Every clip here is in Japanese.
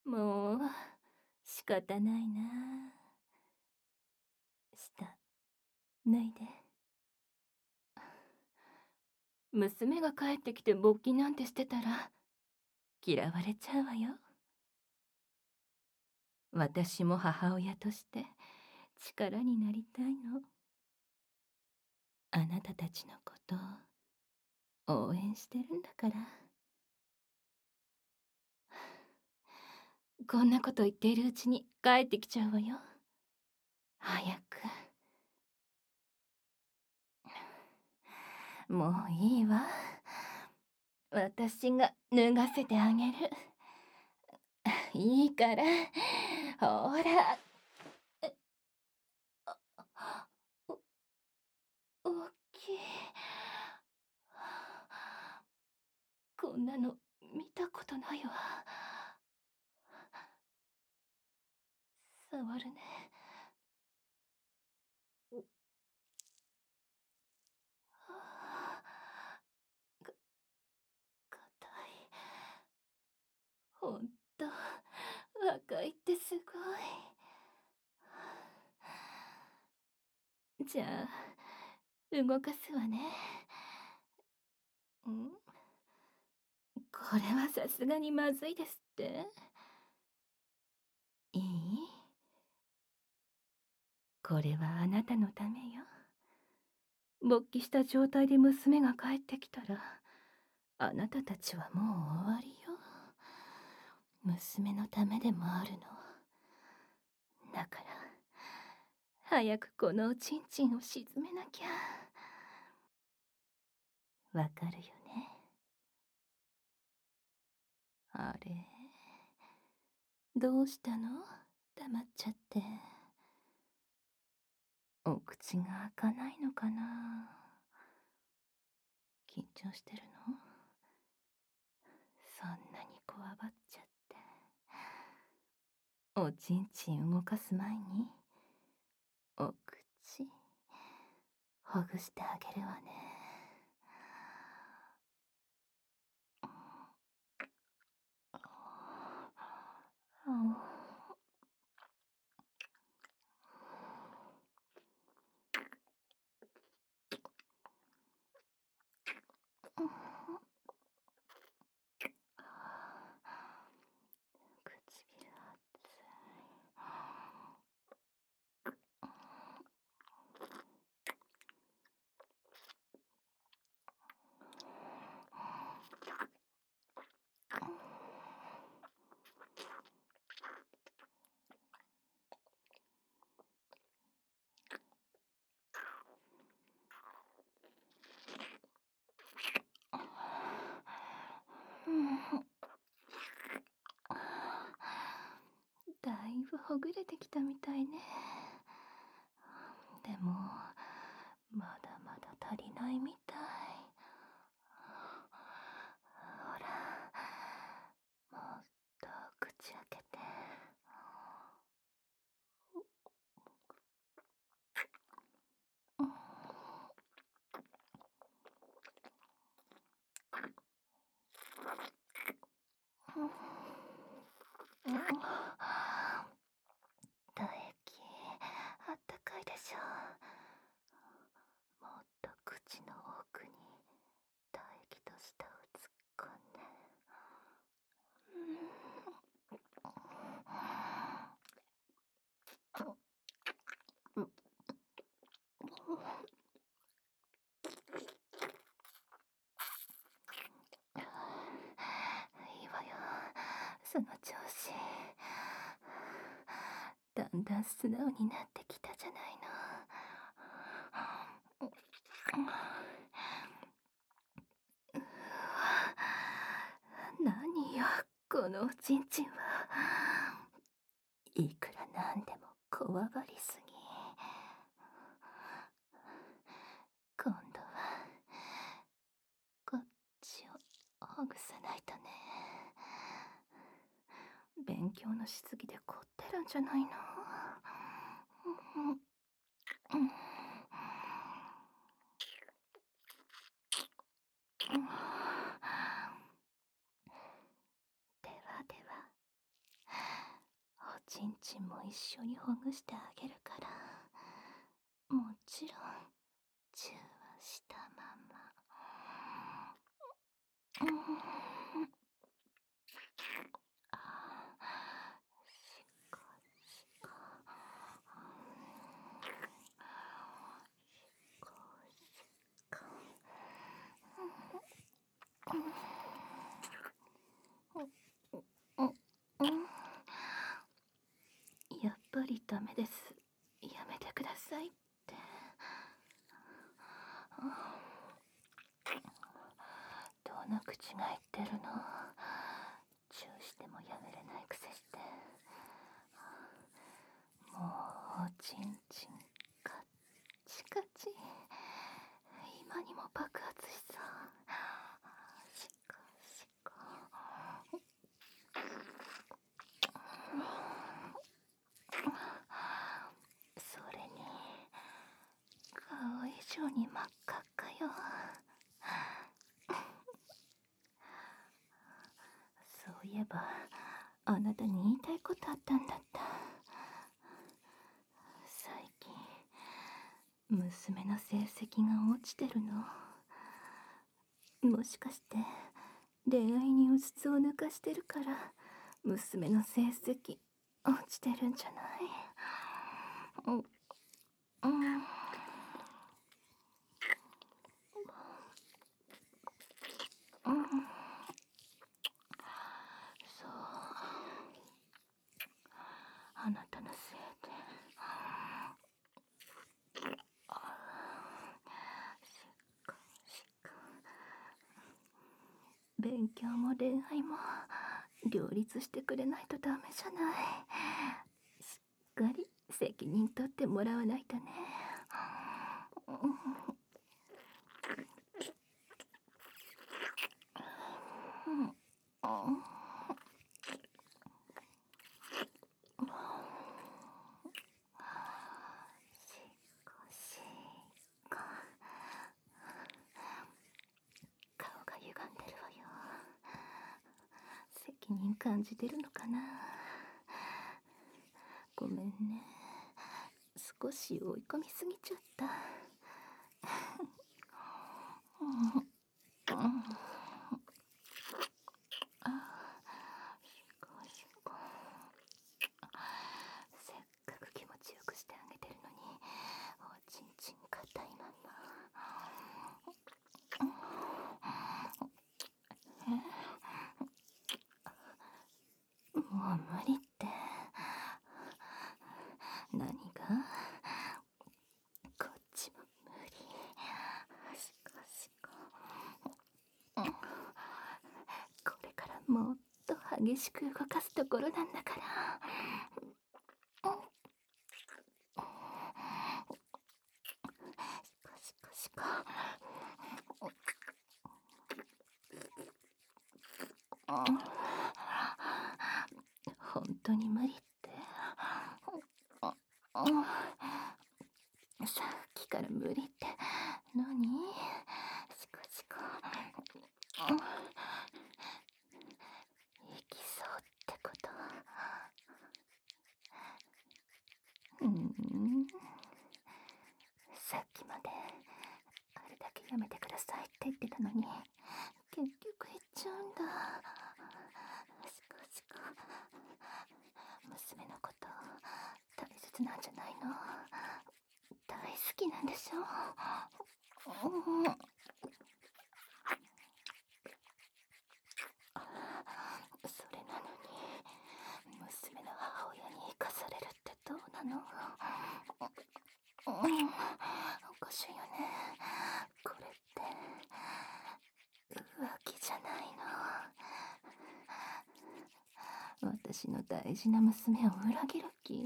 もう、仕方ないな。下、脱いで。娘が帰ってきて勃起なんてしてたら、嫌われちゃうわよ。私も母親として力になりたいの。あなたたちのことを応援してるんだから。こんなこと言っているうちに帰ってきちゃうわよ。早く。もういいわ。私が脱がせてあげる。いいから。ほら。お大きい。こんなの見たことないわ。触るね。か、硬い。ほんと、若いってすごい。じゃあ、動かすわね。んこれはさすがにまずいですって。いい？これはあなたのためよ。勃起した状態で娘が帰ってきたら、あなたたちはもう終わりよ。娘のためでもあるの。だから、早くこのおちんちんを沈めなきゃ。わかるよね。あれ、どうしたの？黙っちゃって。お口が開かないのかな。緊張してるの？そんなにこわばっちゃって。おちんちん動かす前に、お口、ほぐしてあげるわね。唇熱だいぶほぐれてきたみたいね。でも、まだまだ足りないみたい。ほら、もっと口開けて。唾液、あったかいでしょ。もっと口の奥に唾液と舌を突っ込んで。いいわよ、その調子。だんだん素直になってきたじゃないの。何よ、このおちんちんは。いくらなんでもこわばりすぎ。今度はこっちをほぐさないとね。勉強のしすぎで凝ってるんじゃないの？ではでは、 ちんちんも一緒にほぐしてあげるから、もちろんチューはしたまま。うん、あしかしか、しかしか、うんうん、やっぱりダメです。やめてくださいって。どの口が言ってるの。チューしてもやめれないくせして。もうおちんちんカッチカチ。今にも爆発しそう。しかしか。それに顔以上に真っ赤っかよ。そういえばあなたに言いたいことあったんだった。最近娘の成績が落ちてるの。もしかして恋愛にうつつを抜かしてるから娘の成績落ちてるんじゃない？うんうんうん、そう、あなたのせいで。しかしか、勉強も恋愛も両立してくれないとダメじゃない。しっかり責任取ってもらわないとね。うんうんしかしか、顔が歪んでるわよ。責任感じてるのかな。ごめんね、少し追い込みすぎちゃった。うんうん、あ、しかしか、せっかく気持ちよくしてあげてるのにおちんちん硬いまま。もう無理って。何が？こっちも無理。しかしか、これからもっと激しく動かすところなんだから。しかしか、本当に無理って。さっきから無理って何？しかしか、いきそうってこと？さっきまであれだけやめてくださいって言ってたのに結局言っちゃうんだ。しかしか、娘のこと大切なんじゃないの？大好きなんでしょ？それなのに娘の母親に生かされるってどうなの？おかしいよね。これって浮気じゃないの？私の大事な娘を裏切る気？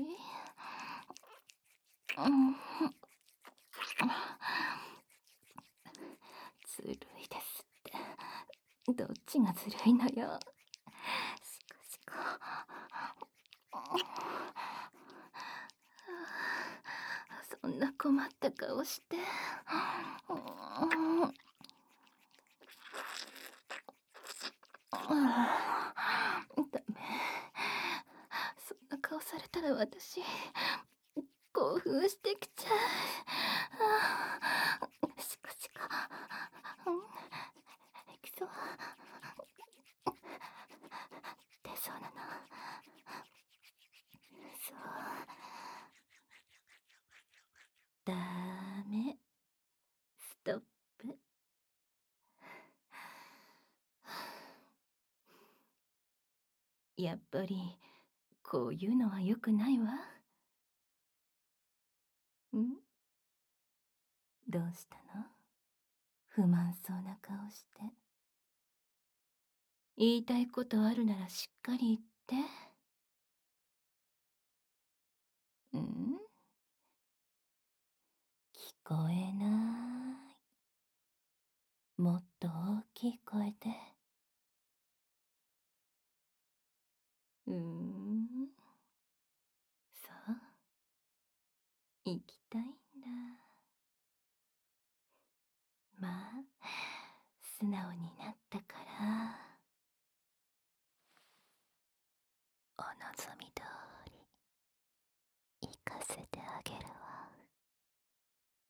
ずるいですって。どっちがずるいのよ。しかしか、そんな困った顔して。ダメ、そんな顔されたら私、興奮してきちゃう。シクシク。きそう。出そうなの。そう。ダメ。ストップ。やっぱり、こういうのは良くないわ。ん？どうしたの？不満そうな顔して。言いたいことあるならしっかり言って。ん？聞こえない。もっと大きい声で。そう。行きたいんだ。まあ、素直になったから、お望み通り、行かせてあげるわ。